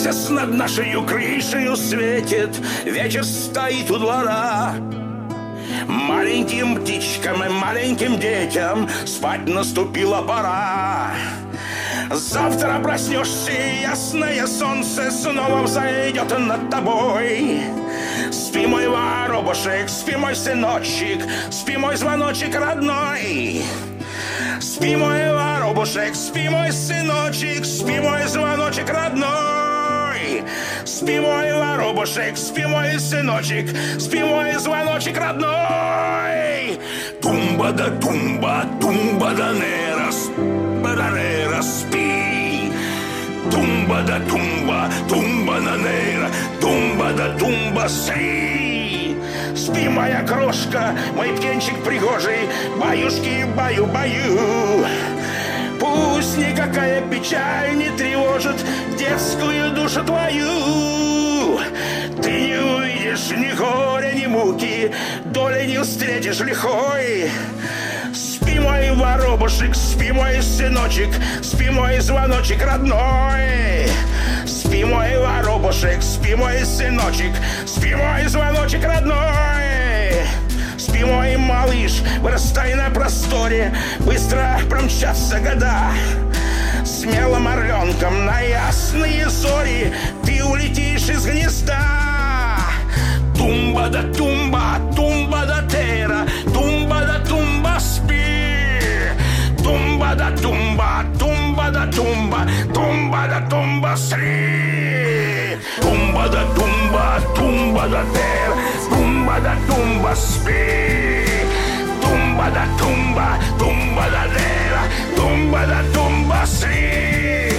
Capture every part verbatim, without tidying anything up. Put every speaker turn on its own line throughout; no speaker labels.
Месяц над нашей крышею светит, вечер стоит у двора. Маленьким птичкам и маленьким детям спать наступила пора. Завтра проснешься, и ясное солнце снова взойдет над тобой. Спи, мой воробушек, спи, мой сыночек, спи, мой звоночек родной. Спи, мой воробушек, спи, мой сыночек, спи, мой звоночек родной. Спи, мой воробушек, спи, мой сыночек, спи, мой звоночек родной. Тумба да тумба, тумба да нерас, бананера, спи. Тумба да тумба, тумба на нейра, тумба да тумба, спи. Спи, моя крошка, мой птенчик пригожий, баюшки, баю-баю. Пусть никакая печаль не тревожит детскую душу твою. Ты не увидишь ни горя, ни муки, доли не встретишь лихой. Спи, мой воробушек, спи, мой сыночек, спи, мой звоночек родной. Спи, мой воробушек, спи, мой сыночек, спи, мой звоночек родной. Спи, мой малыш, вырастай на просторе, быстро промчатся года. Смелым орленком на ясные зори ты улетишь из гнезда. Тумба да тумба, тумба да тера, тумба да тумба, спи. Тумба да тумба, тумба да тумба, тумба да тумба, спи. Тумба да тумба, тумба да тера, тумба да тумба, спи. Тумба да тумба, тумба да тера, тумба да тумба, спи.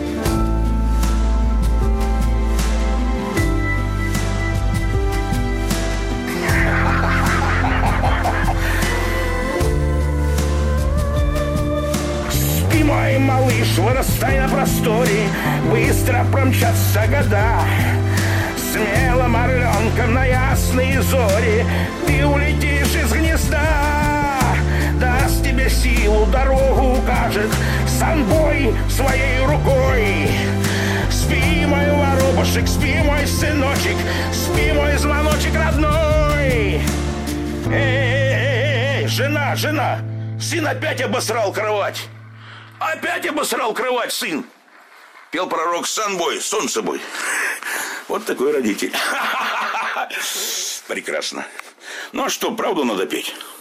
Спи, мой малыш, вырастай на просторе, быстро промчатся года. Смелым орленком на ясные зори ты улетишь из гнезда. Даст тебе силу, дорогу укажет санбой своей рукой. Спи, мой воробушек, спи, мой сыночек, спи, мой звоночек родной. Эй, эй, эй, жена, жена, сын опять обосрал кровать. Опять обосрал кровать, сын. Пел пророк Санбой, Солнцебой. Вот такой родитель. Прекрасно. Ну а что, правду надо петь.